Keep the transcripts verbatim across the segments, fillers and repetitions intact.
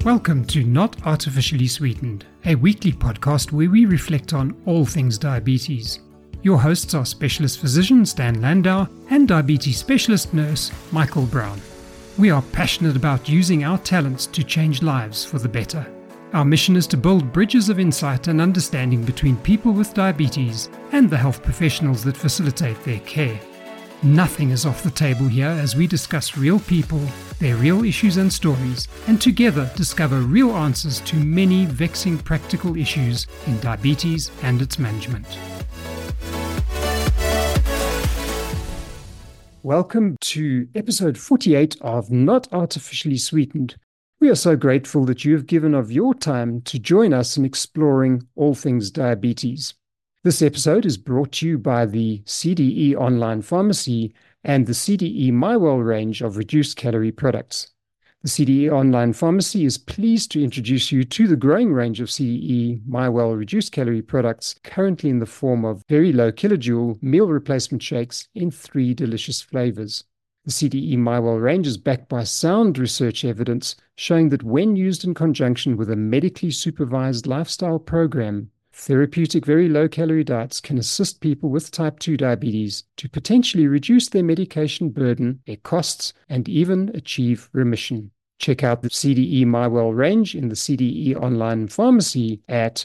Welcome to Not Artificially Sweetened, a weekly podcast where we reflect on all things diabetes. Your hosts are specialist physician Stan Landau and diabetes specialist nurse Michael Brown. We are passionate about using our talents to change lives for the better. Our mission is to build bridges of insight and understanding between people with diabetes and the health professionals that facilitate their care. Nothing is off the table here as we discuss real people, their real issues and stories, and together discover real answers to many vexing practical issues in diabetes and its management. Welcome to episode forty-eight of Not Artificially Sweetened. We are so grateful that you have given of your time to join us in exploring all things diabetes. This episode is brought to you by the C D E Online Pharmacy and the C D E MyWell range of reduced-calorie products. The C D E Online Pharmacy is pleased to introduce you to the growing range of C D E MyWell reduced-calorie products, currently in the form of very low kilojoule meal replacement shakes in three delicious flavors. The C D E MyWell range is backed by sound research evidence showing that when used in conjunction with a medically supervised lifestyle program, therapeutic very low-calorie diets can assist people with type two diabetes to potentially reduce their medication burden, their costs, and even achieve remission. Check out the C D E MyWell range in the C D E Online Pharmacy at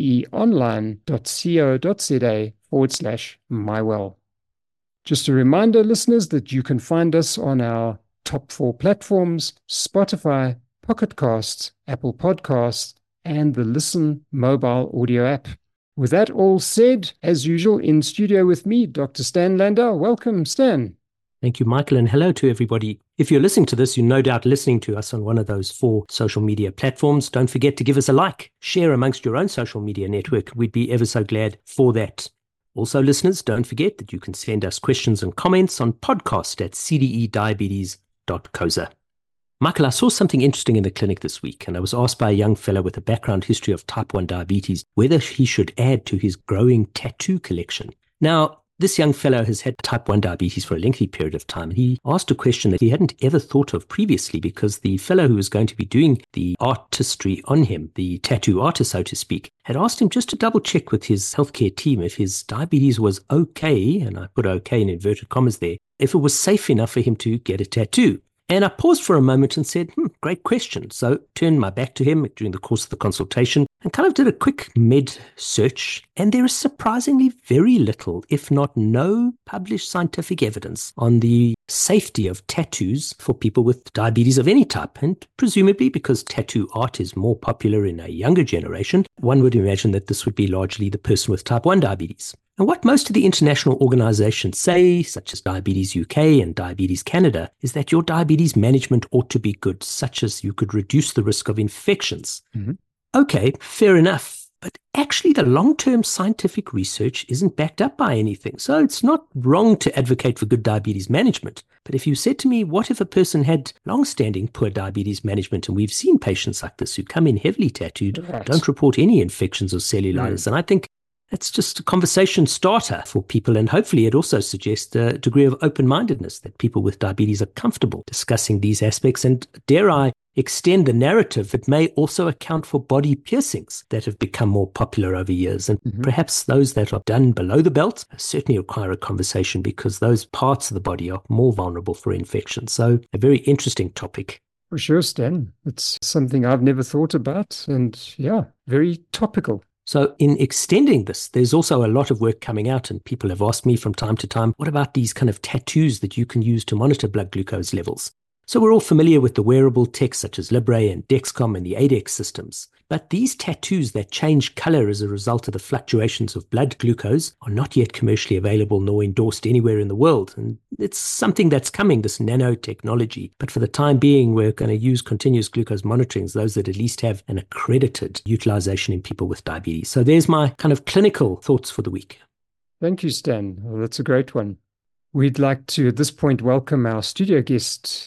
cdeonline.co.za forward slash MyWell. Just a reminder, listeners, that you can find us on our top four platforms: Spotify, Pocket Casts, Apple Podcasts, and the Listen mobile audio app. With that all said, as usual, in studio with me, Doctor Stan Landau. Welcome, Stan. Thank you, Michael, and hello to everybody. If you're listening to this, you're no doubt listening to us on one of those four social media platforms. Don't forget to give us a like, share amongst your own social media network. We'd be ever so glad for that. Also, listeners, don't forget that you can send us questions and comments on podcast at c d e diabetes dot c o s a. Michael, I saw something interesting in the clinic this week, and I was asked by a young fellow with a background history of type one diabetes whether he should add to his growing tattoo collection. Now, this young fellow has had type one diabetes for a lengthy period of time. He asked a question that he hadn't ever thought of previously, because the fellow who was going to be doing the artistry on him, the tattoo artist, so to speak, had asked him just to double check with his healthcare team if his diabetes was okay, and I put okay in inverted commas there, if it was safe enough for him to get a tattoo. And I paused for a moment and said, hmm, great question. So turned my back to him during the course of the consultation and kind of did a quick med search. And there is surprisingly very little, if not no, published scientific evidence on the safety of tattoos for people with diabetes of any type. And presumably because tattoo art is more popular in a younger generation, one would imagine that this would be largely the person with type one diabetes. And what most of the international organizations say, such as Diabetes U K and Diabetes Canada, is that your diabetes management ought to be good, such as you could reduce the risk of infections. Mm-hmm. Okay, fair enough. But actually, the long-term scientific research isn't backed up by anything. So it's not wrong to advocate for good diabetes management. But if you said to me, what if a person had long-standing poor diabetes management, and we've seen patients like this who come in heavily tattooed, right, don't report any infections or cellulitis, mm. and I think it's just a conversation starter for people, and hopefully it also suggests a degree of open-mindedness that people with diabetes are comfortable discussing these aspects, and dare I extend the narrative, it may also account for body piercings that have become more popular over years, and mm-hmm. perhaps those that are done below the belt certainly require a conversation, because those parts of the body are more vulnerable for infection. So a very interesting topic. For sure, Stan. It's something I've never thought about, and yeah, very topical. So in extending this, there's also a lot of work coming out, and people have asked me from time to time, what about these kind of tattoos that you can use to monitor blood glucose levels? So we're all familiar with the wearable tech such as Libre and Dexcom and the ADEX systems. But these tattoos that change color as a result of the fluctuations of blood glucose are not yet commercially available nor endorsed anywhere in the world. And it's something that's coming, this nanotechnology. But for the time being, we're going to use continuous glucose monitoring as those that at least have an accredited utilization in people with diabetes. So there's my kind of clinical thoughts for the week. Thank you, Stan. Well, that's a great one. We'd like to, at this point, welcome our studio guest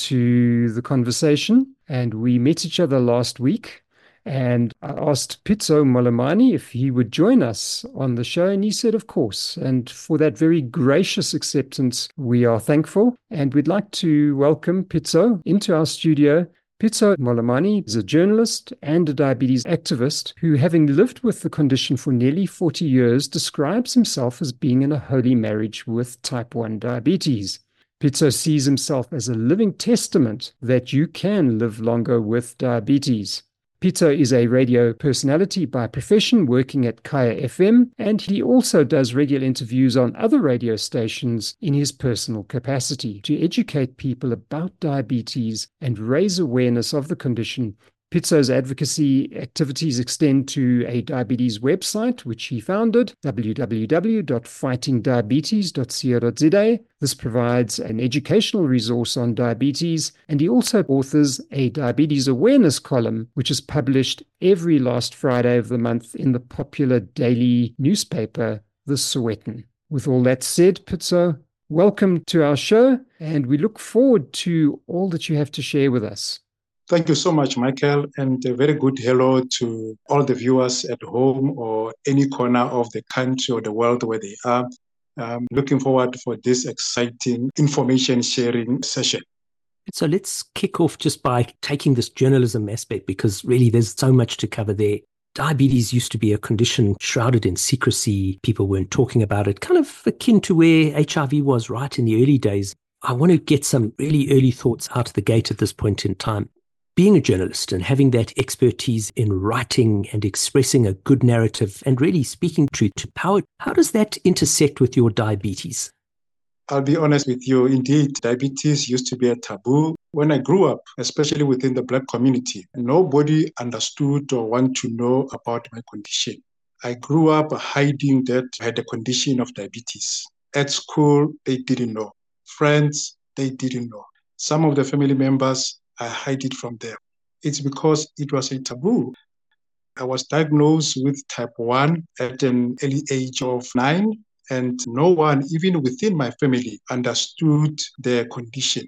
into the conversation. And we met each other last week, and I asked Pitso Molemani if he would join us on the show, and he said, of course. And for that very gracious acceptance, we are thankful. And we'd like to welcome Pitso into our studio Pitso Molemani is a journalist and a diabetes activist who, having lived with the condition for nearly forty years, describes himself as being in a holy marriage with type one diabetes. Pitso sees himself as a living testament that you can live longer with diabetes. Pitso is a radio personality by profession working at Kaya F M, and he also does regular interviews on other radio stations in his personal capacity to educate people about diabetes and raise awareness of the condition. Pitso's advocacy activities extend to a diabetes website, which he founded, w w w dot fighting diabetes dot co dot z a. This provides an educational resource on diabetes, and he also authors a diabetes awareness column, which is published every last Friday of the month in the popular daily newspaper, The Sowetan. With all that said, Pitso, welcome to our show, and we look forward to all that you have to share with us. Thank you so much, Michael, and a very good hello to all the viewers at home or any corner of the country or the world where they are. I'm looking forward for this exciting information sharing session. So let's kick off just by taking this journalism aspect, because really there's so much to cover there. Diabetes used to be a condition shrouded in secrecy. People weren't talking about it, kind of akin to where H I V was right in the early days. I want to get some really early thoughts out of the gate at this point in time. Being a journalist and having that expertise in writing and expressing a good narrative and really speaking truth to power, how does that intersect with your diabetes? I'll be honest with you. Indeed, diabetes used to be a taboo. When I grew up, especially within the Black community, nobody understood or wanted to know about my condition. I grew up hiding that I had a condition of diabetes. At school, they didn't know. Friends, they didn't know. Some of the family members, I hide it from them. It's because it was a taboo. I was diagnosed with type one at an early age of nine, and no one, even within my family, understood their condition.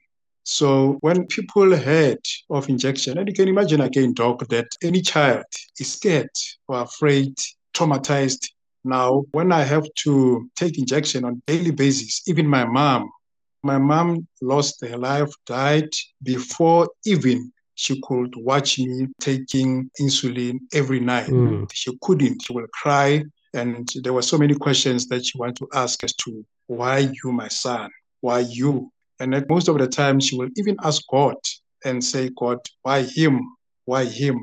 So when people heard of injection, and you can imagine again, Doc, that any child is scared or afraid, traumatized. Now, when I have to take injection on a daily basis, even my mom, My mom lost her life, died before even she could watch me taking insulin every night. Mm. She couldn't. She would cry. And there were so many questions that she wanted to ask as to, why you, my son? Why you? And at most of the time, she will even ask God and say, God, why him? Why him?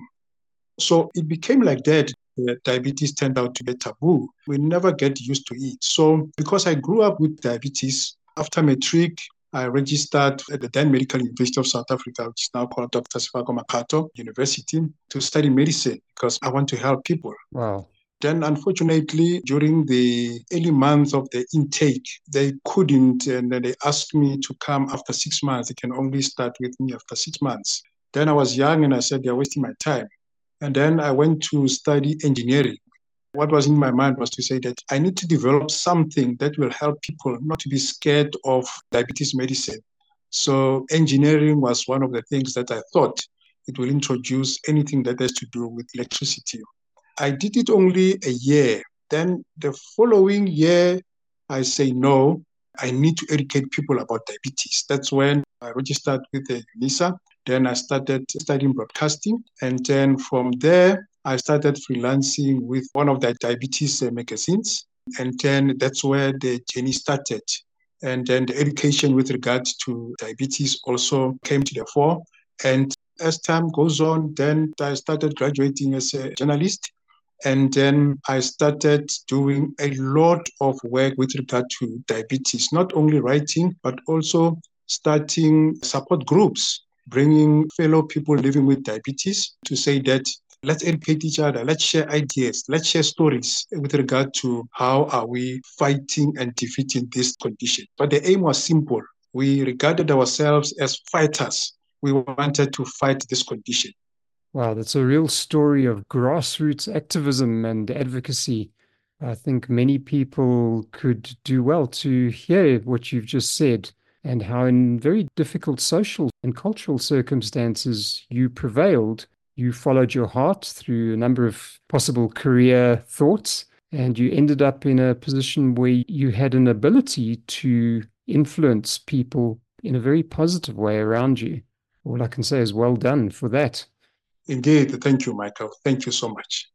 So it became like that. The diabetes turned out to be taboo. We never get used to it. So because I grew up with diabetes, after matric, I registered at the then Medical University of South Africa, which is now called Doctor Sefako Makato University, to study medicine because I want to help people. Wow. Then, unfortunately, during the early months of the intake, they couldn't, and then they asked me to come after six months. They can only start with me after six months. Then I was young and I said, they're wasting my time. And then I went to study engineering. What was in my mind was to say that I need to develop something that will help people not to be scared of diabetes medicine. So engineering was one of the things that I thought it will introduce anything that has to do with electricity. I did it only a year. Then the following year, I say, no, I need to educate people about diabetes. That's when I registered with the UNISA. Then I started studying broadcasting. And then from there, I started freelancing with one of the diabetes uh, magazines. And then that's where the journey started. And then the education with regards to diabetes also came to the fore. And as time goes on, then I started graduating as a journalist. And then I started doing a lot of work with regard to diabetes, not only writing, but also starting support groups, bringing fellow people living with diabetes to say that let's educate each other. Let's share ideas. Let's share stories with regard to how are we fighting and defeating this condition. But the aim was simple. We regarded ourselves as fighters. We wanted to fight this condition. Wow, that's a real story of grassroots activism and advocacy. I think many people could do well to hear what you've just said and how in very difficult social and cultural circumstances you prevailed. You followed your heart through a number of possible career thoughts, and you ended up in a position where you had an ability to influence people in a very positive way around you. All I can say is well done for that. Indeed. Thank you, Michael. Thank you so much.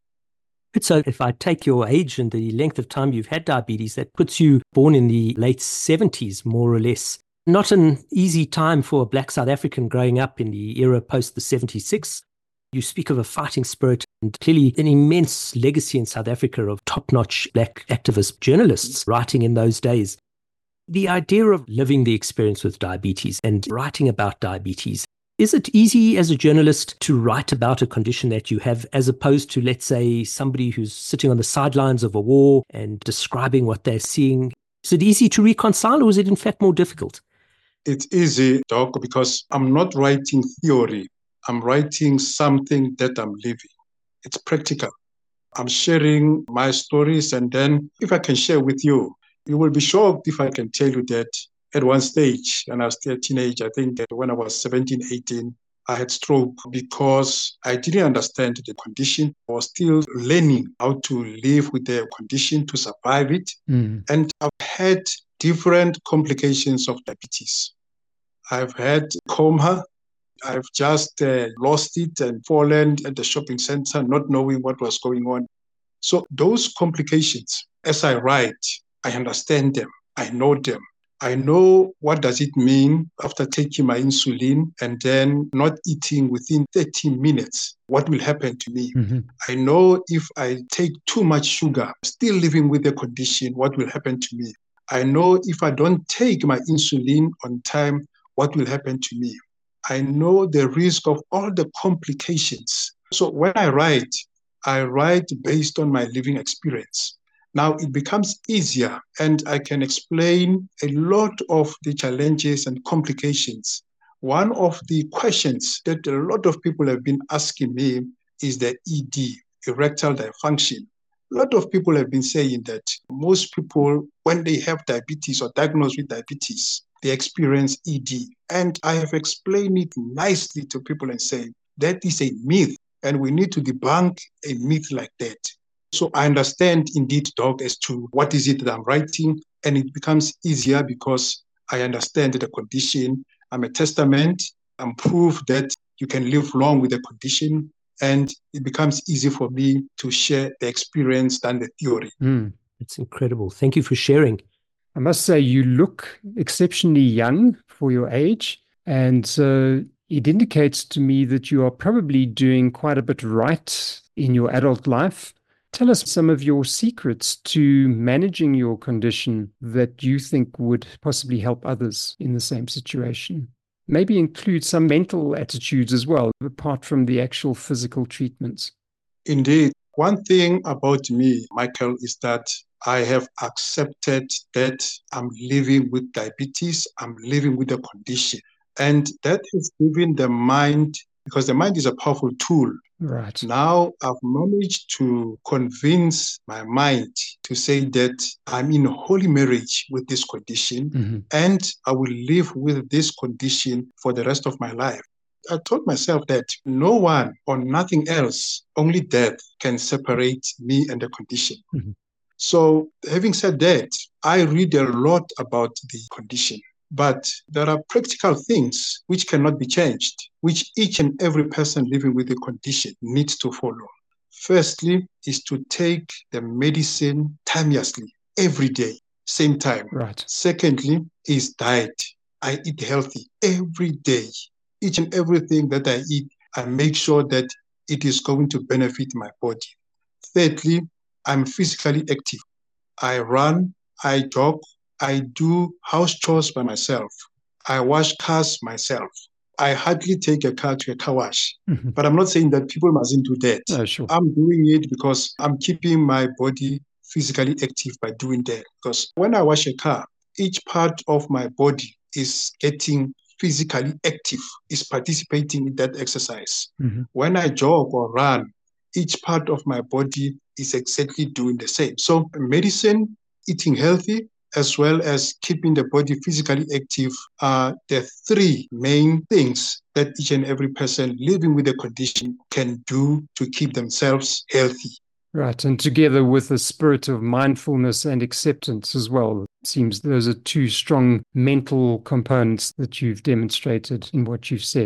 So if I take your age and the length of time you've had diabetes, that puts you born in the late seventies, more or less. Not an easy time for a black South African growing up in the era post the seventy-six. You speak of a fighting spirit and clearly an immense legacy in South Africa of top-notch black activist journalists writing in those days. The idea of living the experience with diabetes and writing about diabetes, is it easy as a journalist to write about a condition that you have as opposed to, let's say, somebody who's sitting on the sidelines of a war and describing what they're seeing? Is it easy to reconcile, or is it in fact more difficult? It's easy, Doc, because I'm not writing theory. I'm writing something that I'm living. It's practical. I'm sharing my stories, and then if I can share with you, you will be shocked if I can tell you that at one stage, when I was still a teenager, I think that when I was seventeen, eighteen, I had stroke because I didn't understand the condition. I was still learning how to live with the condition, to survive it. Mm. And I've had different complications of diabetes. I've had coma. I've just uh, lost it and fallen at the shopping center, not knowing what was going on. So those complications, as I write, I understand them. I know them. I know what does it mean after taking my insulin and then not eating within thirty minutes, what will happen to me. Mm-hmm. I know if I take too much sugar, still living with the condition, what will happen to me. I know if I don't take my insulin on time, what will happen to me. I know the risk of all the complications. So when I write, I write based on my living experience. Now it becomes easier, and I can explain a lot of the challenges and complications. One of the questions that a lot of people have been asking me is the E D, erectile dysfunction. A lot of people have been saying that most people, when they have diabetes or diagnosed with diabetes, they experience E D. And I have explained it nicely to people and say, that is a myth, and we need to debunk a myth like that. So I understand indeed, Doc, as to what is it that I'm writing, and it becomes easier because I understand the condition. I'm a testament. I'm proof that you can live long with the condition, and it becomes easy for me to share the experience than the theory. Mm. It's incredible. Thank you for sharing. I must say you look exceptionally young for your age, and uh, it indicates to me that you are probably doing quite a bit right in your adult life. Tell us some of your secrets to managing your condition that you think would possibly help others in the same situation. Maybe include some mental attitudes as well, apart from the actual physical treatments. Indeed. One thing about me, Michael, is that I have accepted that I'm living with diabetes, I'm living with the condition. And that has given the mind, because the mind is a powerful tool. Right. Now I've managed to convince my mind to say that I'm in holy marriage with this condition, Mm-hmm. and I will live with this condition for the rest of my life. I told myself that no one or nothing else, only death can separate me and the condition. Mm-hmm. So having said that, I read a lot about the condition. But there are practical things which cannot be changed, which each and every person living with the condition needs to follow. Firstly, is to take the medicine timeously, every day, same time. Right. Secondly, is diet. I eat healthy every day. Each and everything that I eat, I make sure that it is going to benefit my body. Thirdly, I'm physically active. I run, I jog, I do house chores by myself. I wash cars myself. I hardly take a car to a car wash. Mm-hmm. But I'm not saying that people mustn't do that. Oh, sure. I'm doing it because I'm keeping my body physically active by doing that. Because when I wash a car, each part of my body is getting physically active, is participating in that exercise. Mm-hmm. When I jog or run, each part of my body is exactly doing the same. So medicine, eating healthy, as well as keeping the body physically active are the three main things that each and every person living with the condition can do to keep themselves healthy. Right, and together with a spirit of mindfulness and acceptance as well. It seems those are two strong mental components that you've demonstrated in what you've said.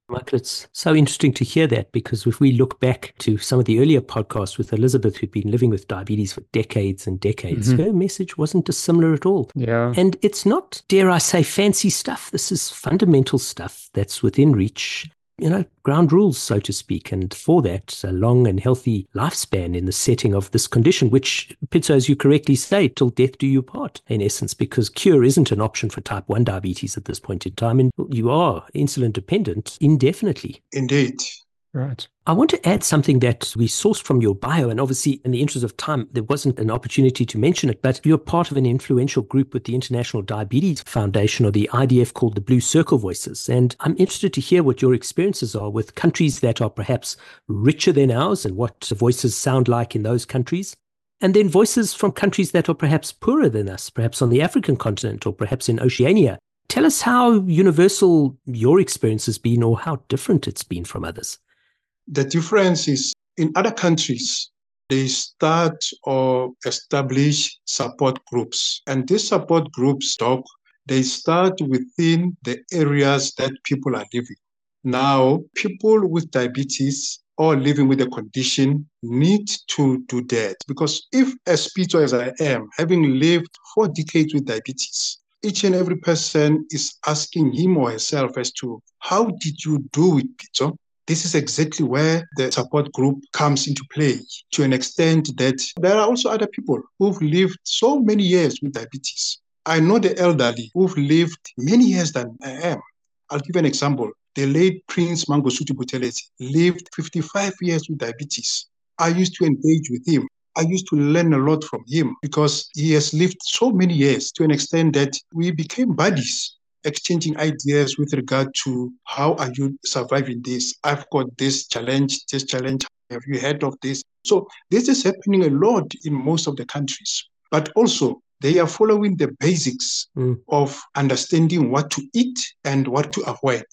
Michael, it's so interesting to hear that, because if we look back to some of the earlier podcasts with Elizabeth, who'd been living with diabetes for decades and decades, mm-hmm. her message wasn't dissimilar at all. Yeah. And it's not, dare I say, fancy stuff. This is fundamental stuff that's within reach, you know, ground rules, so to speak. And for that, a long and healthy lifespan in the setting of this condition, which, Pitso, as you correctly say, till death do you part, in essence, because cure isn't an option for type one diabetes at this point in time. And you are insulin dependent indefinitely. Indeed. Right. I want to add something that we sourced from your bio, and obviously in the interest of time, there wasn't an opportunity to mention it, but you're part of an influential group with the International Diabetes Foundation, or the I D F, called the Blue Circle Voices. And I'm interested to hear what your experiences are with countries that are perhaps richer than ours and what voices sound like in those countries. And then voices from countries that are perhaps poorer than us, perhaps on the African continent or perhaps in Oceania. Tell us how universal your experience has been, or how different it's been from others. The difference is in other countries, they start or establish support groups. And these support groups, Doc, they start within the areas that people are living. Now, people with diabetes or living with a condition need to do that. Because if, as spiritual as I am, having lived four decades with diabetes, each and every person is asking him or herself as to, how did you do it, Peter? This is exactly where the support group comes into play, to an extent that there are also other people who've lived so many years with diabetes. I know the elderly who've lived many years than I am. I'll give an example. The late Prince Mangosuthu Buthelezi lived fifty-five years with diabetes. I used to engage with him. I used to learn a lot from him because he has lived so many years, to an extent that we became buddies, exchanging ideas with regard to, how are you surviving this? I've got this challenge, this challenge. Have you heard of this? So this is happening a lot in most of the countries. But also, they are following the basics mm. of understanding what to eat and what to avoid.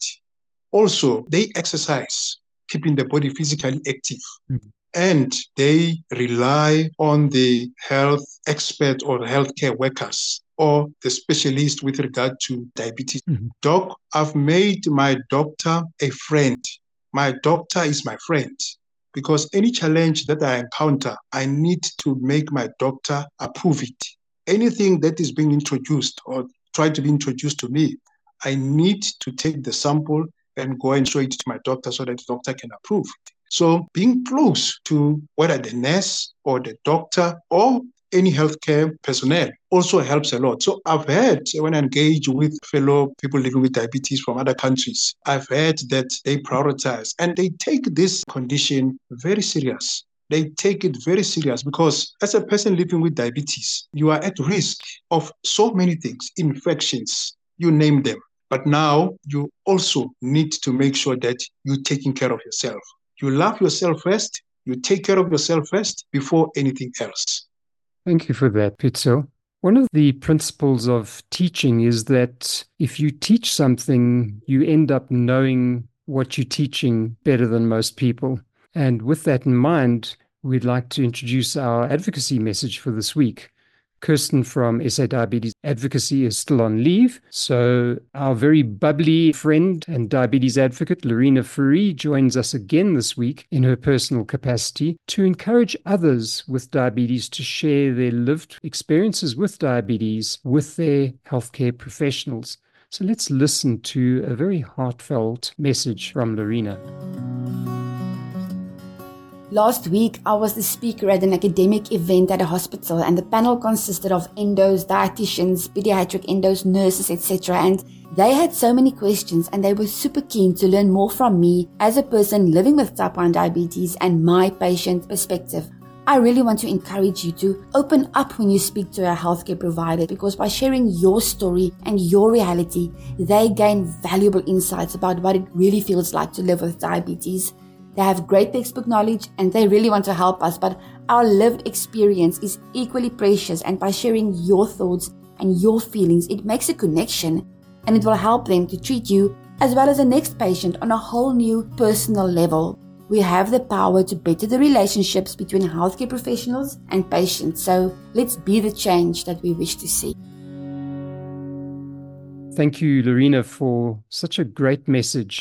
Also, they exercise, keeping the body physically active. Mm. And they rely on the health expert or healthcare workers or the specialist with regard to diabetes. Mm-hmm. Doc, I've made my doctor a friend. My doctor is my friend, because any challenge that I encounter, I need to make my doctor approve it. Anything that is being introduced or tried to be introduced to me, I need to take the sample and go and show it to my doctor so that the doctor can approve it. So being close to whether the nurse or the doctor or any healthcare personnel also helps a lot. So I've heard, when I engage with fellow people living with diabetes from other countries, I've heard that they prioritize and they take this condition very serious. They take it very serious because as a person living with diabetes, you are at risk of so many things, infections, you name them. But now you also need to make sure that you're taking care of yourself. You love yourself first, you take care of yourself first before anything else. Thank you for that, Pitso. One of the principles of teaching is that if you teach something, you end up knowing what you're teaching better than most people. And with that in mind, we'd like to introduce our advocacy message for this week. Kirsten from S A Diabetes Advocacy is still on leave, so our very bubbly friend and diabetes advocate, Lorena Fourie, joins us again this week in her personal capacity to encourage others with diabetes to share their lived experiences with diabetes with their healthcare professionals. So let's listen to a very heartfelt message from Lorena. Last week, I was the speaker at an academic event at a hospital, and the panel consisted of endos, dietitians, pediatric endos, nurses, et cetera. And they had so many questions, and they were super keen to learn more from me as a person living with type one diabetes and my patient perspective. I really want to encourage you to open up when you speak to a healthcare provider, because by sharing your story and your reality, they gain valuable insights about what it really feels like to live with diabetes. They have great textbook knowledge and they really want to help us, but our lived experience is equally precious, and by sharing your thoughts and your feelings, it makes a connection and it will help them to treat you as well as the next patient on a whole new personal level. We have the power to better the relationships between healthcare professionals and patients, so let's be the change that we wish to see. Thank you, Lorena, for such a great message.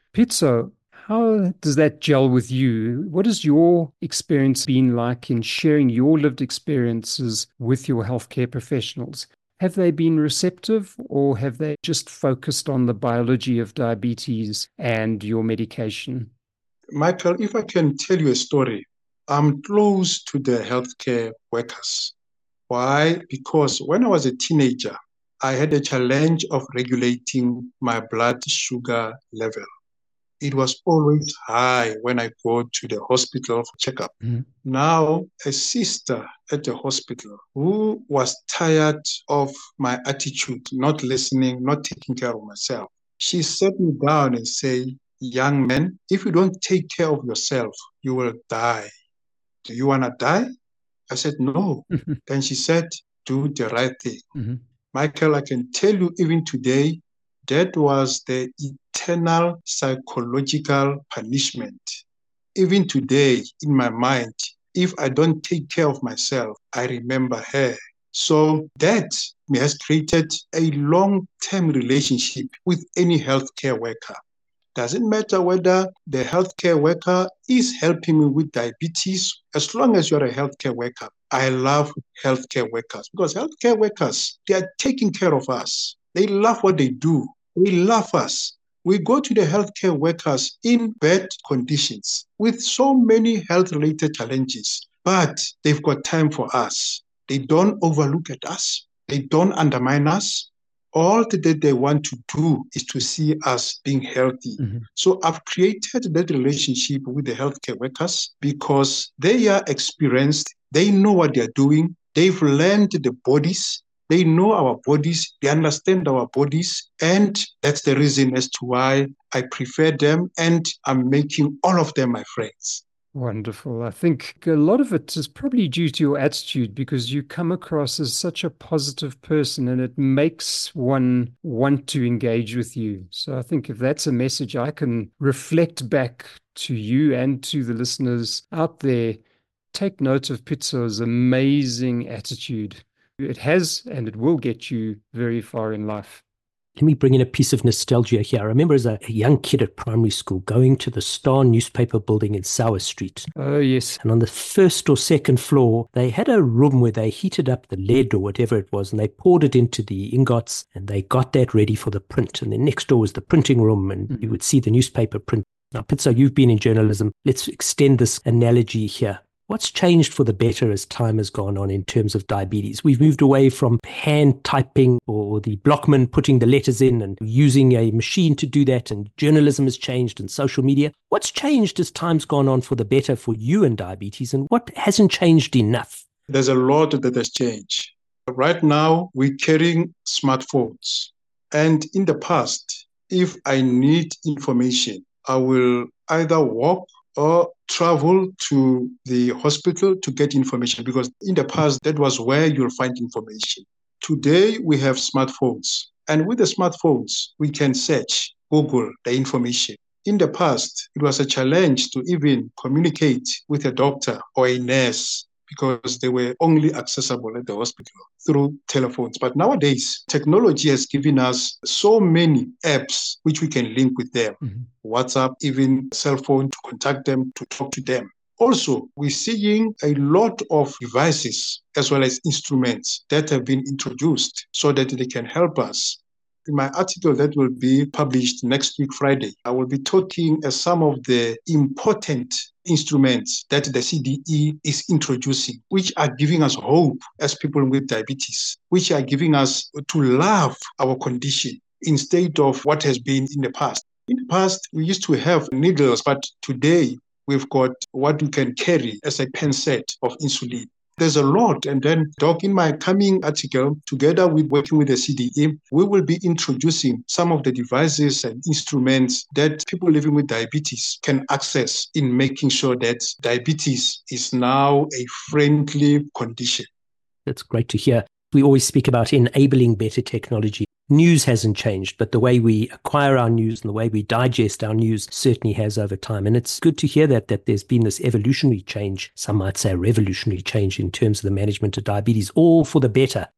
Pitso, how does that gel with you? What has your experience been like in sharing your lived experiences with your healthcare professionals? Have they been receptive, or have they just focused on the biology of diabetes and your medication? Michael, if I can tell you a story, I'm close to the healthcare workers. Why? Because when I was a teenager, I had a challenge of regulating my blood sugar level. It was always high when I go to the hospital for checkup. Mm-hmm. Now, a sister at the hospital who was tired of my attitude, not listening, not taking care of myself, she sat me down and said, "Young man, if you don't take care of yourself, you will die. Do you want to die?" I said, "No." Mm-hmm. Then she said, "Do the right thing." Mm-hmm. Michael, I can tell you even today, that was the eternal psychological punishment. Even today, in my mind, if I don't take care of myself, I remember her. So that has created a long-term relationship with any healthcare worker. Doesn't matter whether the healthcare worker is helping me with diabetes, as long as you're a healthcare worker. I love healthcare workers because healthcare workers, they are taking care of us. They love what they do. They love us. We go to the healthcare workers in bad conditions with so many health-related challenges, but they've got time for us. They don't overlook at us. They don't undermine us. All that they want to do is to see us being healthy. Mm-hmm. So I've created that relationship with the healthcare workers because they are experienced. They know what they're doing. They've learned the bodies. They know our bodies. They understand our bodies. And that's the reason as to why I prefer them. And I'm making all of them my friends. Wonderful. I think a lot of it is probably due to your attitude, because you come across as such a positive person and it makes one want to engage with you. So I think if that's a message I can reflect back to you and to the listeners out there, take note of Pitso's amazing attitude. It has and it will get you very far in life. Let me bring in a piece of nostalgia here. I remember as a, a young kid at primary school going to the Star newspaper building in Sauer Street. Oh, yes. And on the first or second floor, they had a room where they heated up the lead or whatever it was, and they poured it into the ingots, and they got that ready for the print. And then next door was the printing room, and mm-hmm. you would see the newspaper print. Now, Pitso, you've been in journalism. Let's extend this analogy here. What's changed for the better as time has gone on in terms of diabetes? We've moved away from hand typing or the blockman putting the letters in and using a machine to do that, and journalism has changed and social media. What's changed as time's gone on for the better for you and diabetes, and what hasn't changed enough? There's a lot that has changed. Right now, we're carrying smartphones. And in the past, if I need information, I will either walk or travel to the hospital to get information, because in the past, that was where you'll find information. Today, we have smartphones. And with the smartphones, we can search, Google the information. In the past, it was a challenge to even communicate with a doctor or a nurse because they were only accessible at the hospital through telephones. But nowadays, technology has given us so many apps which we can link with them. Mm-hmm. WhatsApp, even cell phone, to contact them, to talk to them. Also, we're seeing a lot of devices as well as instruments that have been introduced so that they can help us. In my article that will be published next week, Friday, I will be talking as some of the important instruments that the C D E is introducing, which are giving us hope as people with diabetes, which are giving us to love our condition instead of what has been in the past. In the past, we used to have needles, but today we've got what we can carry as a pen set of insulin. There's a lot. And then, Doc, in my coming article, together with working with the C D E, we will be introducing some of the devices and instruments that people living with diabetes can access in making sure that diabetes is now a friendly condition. That's great to hear. We always speak about enabling better technology. News hasn't changed, but the way we acquire our news and the way we digest our news certainly has over time. And it's good to hear that, that there's been this evolutionary change, some might say revolutionary change in terms of the management of diabetes, all for the better.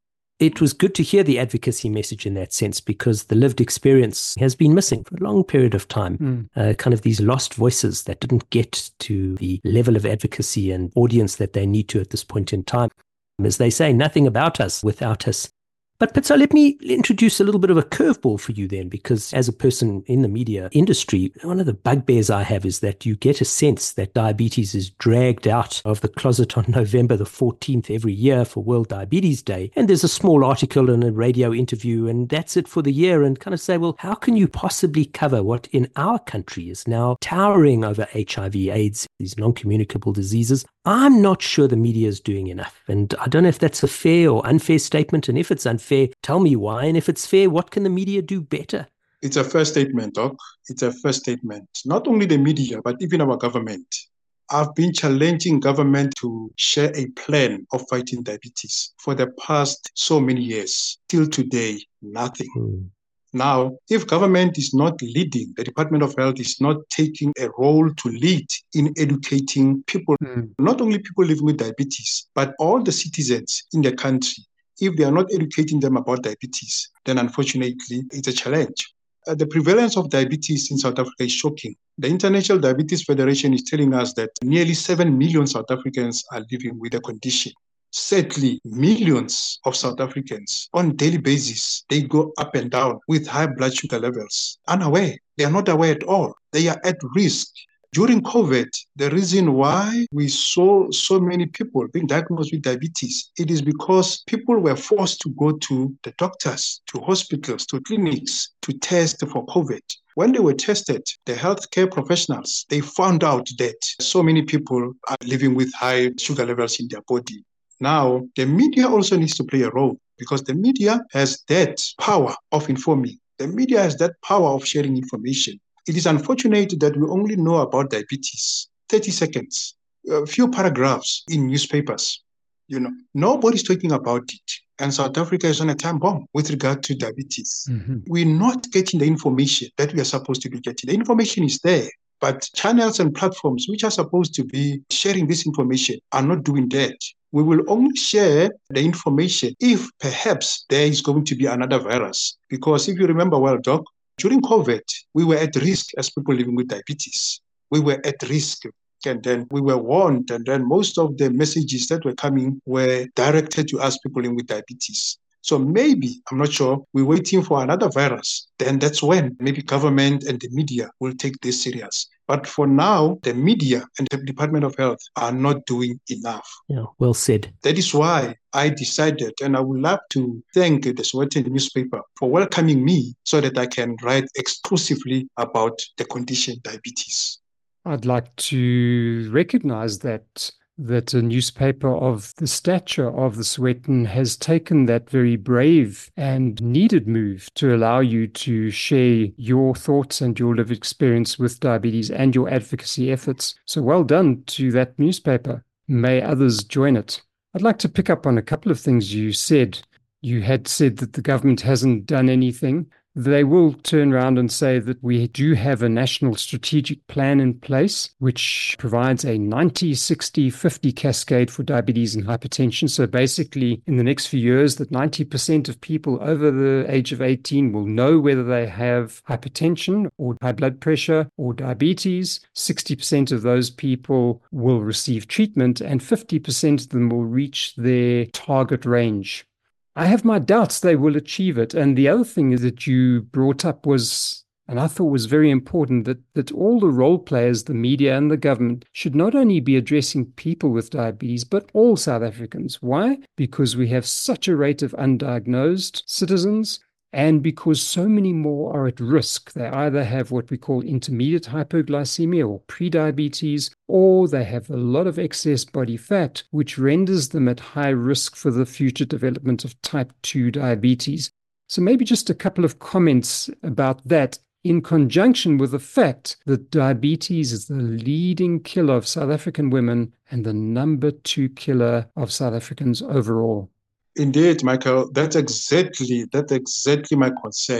It was good to hear the advocacy message in that sense, because the lived experience has been missing for a long period of time. Mm. Uh, kind of these lost voices that didn't get to the level of advocacy and audience that they need to at this point in time. As they say, nothing about us without us. But Pitso, let me introduce a little bit of a curveball for you then, because as a person in the media industry, one of the bugbears I have is that you get a sense that diabetes is dragged out of the closet on November the fourteenth every year for World Diabetes Day. And there's a small article and a radio interview, and that's it for the year. And kind of say, well, how can you possibly cover what in our country is now towering over H I V, AIDS, these non-communicable diseases? I'm not sure the media is doing enough. And I don't know if that's a fair or unfair statement. And if it's unfair, tell me why. And if it's fair, what can the media do better? It's a fair statement, Doc. It's a fair statement. Not only the media, but even our government. I've been challenging government to share a plan of fighting diabetes for the past so many years. Till today, nothing. Hmm. Now, if government is not leading, the Department of Health is not taking a role to lead in educating people, mm. not only people living with diabetes, but all the citizens in the country, if they are not educating them about diabetes, then unfortunately, it's a challenge. Uh, the prevalence of diabetes in South Africa is shocking. The International Diabetes Federation is telling us that nearly seven million South Africans are living with the condition. Sadly, millions of South Africans on a daily basis, they go up and down with high blood sugar levels, unaware. They are not aware at all. They are at risk. During COVID, the reason why we saw so many people being diagnosed with diabetes, it is because people were forced to go to the doctors, to hospitals, to clinics to test for COVID. When they were tested, the healthcare professionals, they found out that so many people are living with high sugar levels in their body. Now, the media also needs to play a role because the media has that power of informing. The media has that power of sharing information. It is unfortunate that we only know about diabetes thirty seconds, a few paragraphs in newspapers. You know, nobody's talking about it. And South Africa is on a time bomb with regard to diabetes. Mm-hmm. We're not getting the information that we are supposed to be getting. The information is there, but channels and platforms which are supposed to be sharing this information are not doing that. We will only share the information if perhaps there is going to be another virus. Because if you remember well, Doc, during COVID, we were at risk as people living with diabetes. We were at risk. And then we were warned. And then most of the messages that were coming were directed to us people living with diabetes. So maybe, I'm not sure, we're waiting for another virus. Then that's when maybe government and the media will take this serious. But for now, the media and the Department of Health are not doing enough. Yeah, well said. That is why I decided, and I would love to thank the Sowetan newspaper for welcoming me so that I can write exclusively about the condition diabetes. I'd like to recognize that that a newspaper of the stature of the Sowetan has taken that very brave and needed move to allow you to share your thoughts and your lived experience with diabetes and your advocacy efforts. So well done to that newspaper. May others join it. I'd like to pick up on a couple of things you said. You had said that the government hasn't done anything. They will turn around and say that we do have a national strategic plan in place, which provides a ninety, sixty, fifty cascade for diabetes and hypertension. So basically, in the next few years, that ninety percent of people over the age of eighteen will know whether they have hypertension or high blood pressure or diabetes. sixty percent of those people will receive treatment, and fifty percent of them will reach their target range. I have my doubts they will achieve it. And the other thing that you brought up was, and I thought was very important, that, that all the role players, the media and the government, should not only be addressing people with diabetes, but all South Africans. Why? Because we have such a rate of undiagnosed citizens, and because so many more are at risk. They either have what we call intermediate hypoglycemia or prediabetes, or they have a lot of excess body fat, which renders them at high risk for the future development of type two diabetes. So maybe just a couple of comments about that in conjunction with the fact that diabetes is the leading killer of South African women and the number two killer of South Africans overall. Indeed, Michael, that's exactly that's exactly my concern.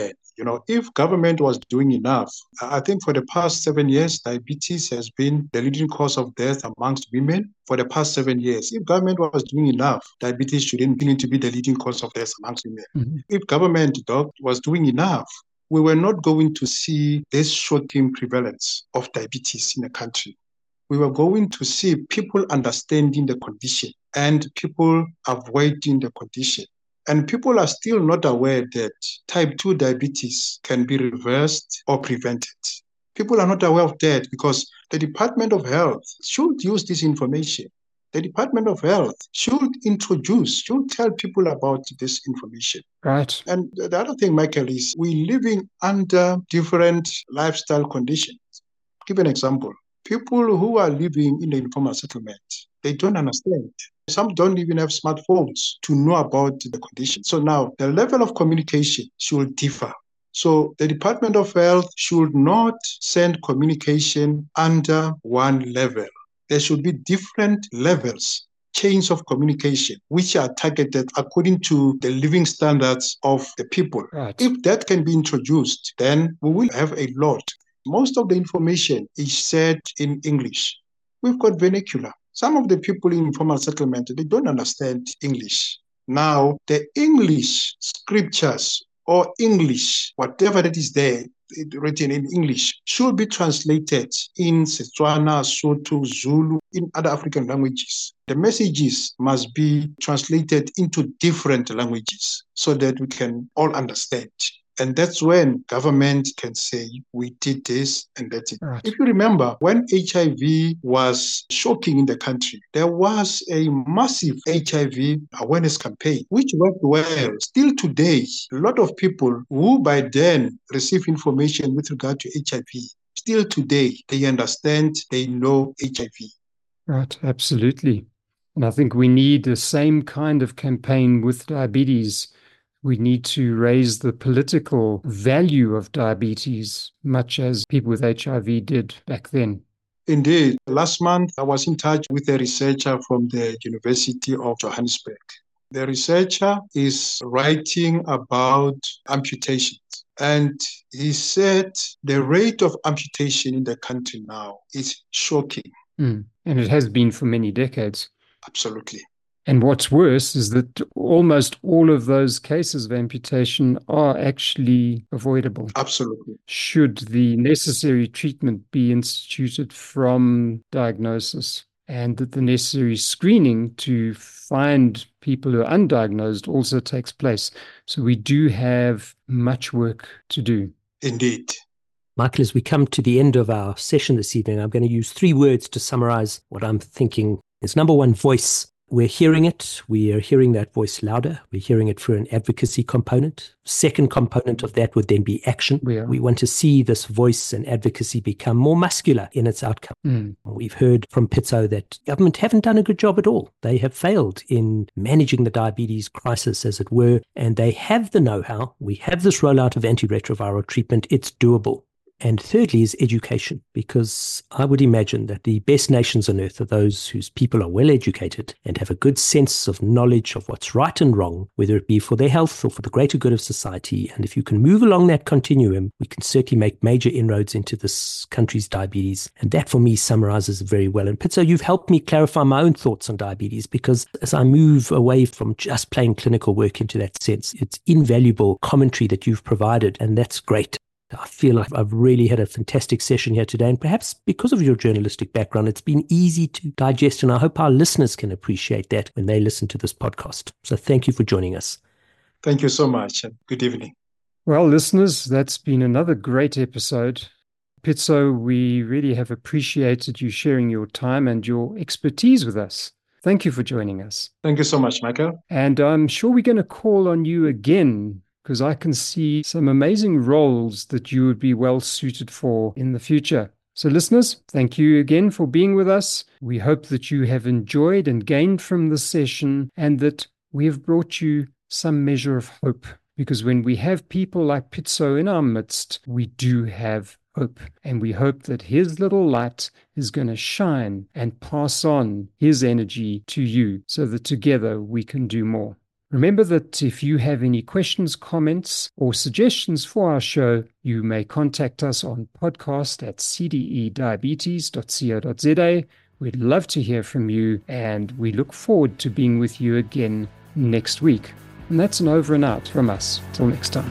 You know, if government was doing enough, I think for the past seven years, diabetes has been the leading cause of death amongst women. For the past seven years, if government was doing enough, diabetes shouldn't need to be the leading cause of death amongst women. Mm-hmm. If government doc, was doing enough, we were not going to see this shocking prevalence of diabetes in the country. We were going to see people understanding the condition and people avoiding the condition. And people are still not aware that type two diabetes can be reversed or prevented. People are not aware of that because the Department of Health should use this information. The Department of Health should introduce, should tell people about this information. Right. And the other thing, Michael, is we're living under different lifestyle conditions. Give an example. People who are living in the informal settlement, they don't understand. Some don't even have smartphones to know about the condition. So now the level of communication should differ. So the Department of Health should not send communication under one level. There should be different levels, chains of communication, which are targeted according to the living standards of the people. Right. If that can be introduced, then we will have a lot. Most of the information is said in English. We've got vernacular. Some of the people in informal settlement, they don't understand English. Now, the English scriptures or English, whatever that is there, written in English, should be translated in Setswana, Sotho, Zulu, in other African languages. The messages must be translated into different languages so that we can all understand. And that's when government can say, we did this and that's it. Right. If you remember, when H I V was shocking in the country, there was a massive H I V awareness campaign, which worked well. Still today, a lot of people who by then receive information with regard to H I V, still today, they understand, they know H I V. Right, absolutely. And I think we need the same kind of campaign with diabetes. We need to raise the political value of diabetes, much as people with H I V did back then. Indeed. Last month, I was in touch with a researcher from the University of Johannesburg. The researcher is writing about amputations. And he said the rate of amputation in the country now is shocking. Mm. And it has been for many decades. Absolutely. And what's worse is that almost all of those cases of amputation are actually avoidable. Absolutely. Should the necessary treatment be instituted from diagnosis, and that the necessary screening to find people who are undiagnosed also takes place. So we do have much work to do. Indeed. Michael, as we come to the end of our session this evening, I'm going to use three words to summarize what I'm thinking. It's number one, voice. We're hearing it. We are hearing that voice louder. We're hearing it through an advocacy component. Second component of that would then be action. Yeah. We want to see this voice and advocacy become more muscular in its outcome. Mm. We've heard from Pitso that government haven't done a good job at all. They have failed in managing the diabetes crisis, as it were, and they have the know-how. We have this rollout of antiretroviral treatment. It's doable. And thirdly is education, because I would imagine that the best nations on earth are those whose people are well educated and have a good sense of knowledge of what's right and wrong, whether it be for their health or for the greater good of society. And if you can move along that continuum, we can certainly make major inroads into this country's diabetes. And that for me summarizes it very well. And Pitso, you've helped me clarify my own thoughts on diabetes, because as I move away from just plain clinical work into that sense, it's invaluable commentary that you've provided, and that's great. I feel like I've really had a fantastic session here today, and perhaps because of your journalistic background, it's been easy to digest, and I hope our listeners can appreciate that when they listen to this podcast. So thank you for joining us. Thank you so much, and good evening. Well, listeners, that's been another great episode. Pitso, we really have appreciated you sharing your time and your expertise with us. Thank you for joining us. Thank you so much, Michael. And I'm sure we're going to call on you again, because I can see some amazing roles that you would be well suited for in the future. So listeners, thank you again for being with us. We hope that you have enjoyed and gained from this session, and that we have brought you some measure of hope. Because when we have people like Pitso in our midst, we do have hope. And we hope that his little light is going to shine and pass on his energy to you, so that together we can do more. Remember that if you have any questions, comments, or suggestions for our show, you may contact us on podcast at c d e diabetes dot co dot z a. We'd love to hear from you, and we look forward to being with you again next week. And that's an over and out from us. Till next time.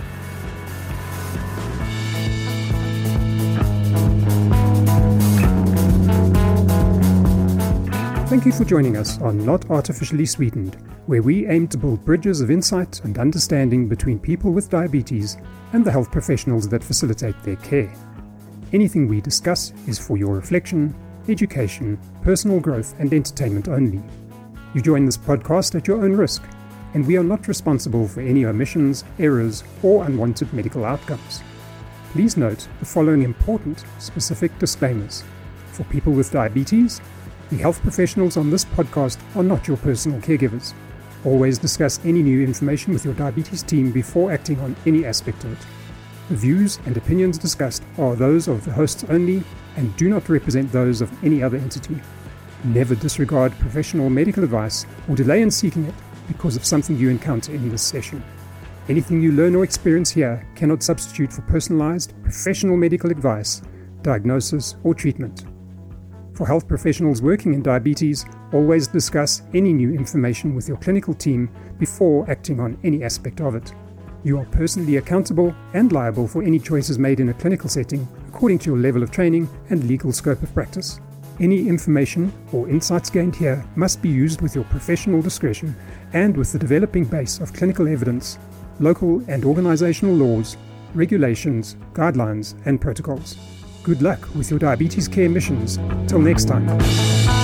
Thank you for joining us on Not Artificially Sweetened, where we aim to build bridges of insight and understanding between people with diabetes and the health professionals that facilitate their care. Anything we discuss is for your reflection, education, personal growth, and entertainment only. You join this podcast at your own risk, and we are not responsible for any omissions, errors, or unwanted medical outcomes. Please note the following important, specific disclaimers. For people with diabetes, the health professionals on this podcast are not your personal caregivers. Always discuss any new information with your diabetes team before acting on any aspect of it. The views and opinions discussed are those of the hosts only and do not represent those of any other entity. Never disregard professional medical advice or delay in seeking it because of something you encounter in this session. Anything you learn or experience here cannot substitute for personalized, professional medical advice, diagnosis, or treatment. For health professionals working in diabetes, always discuss any new information with your clinical team before acting on any aspect of it. You are personally accountable and liable for any choices made in a clinical setting according to your level of training and legal scope of practice. Any information or insights gained here must be used with your professional discretion and with the developing base of clinical evidence, local and organizational laws, regulations, guidelines, and protocols. Good luck with your diabetes care missions. Till next time.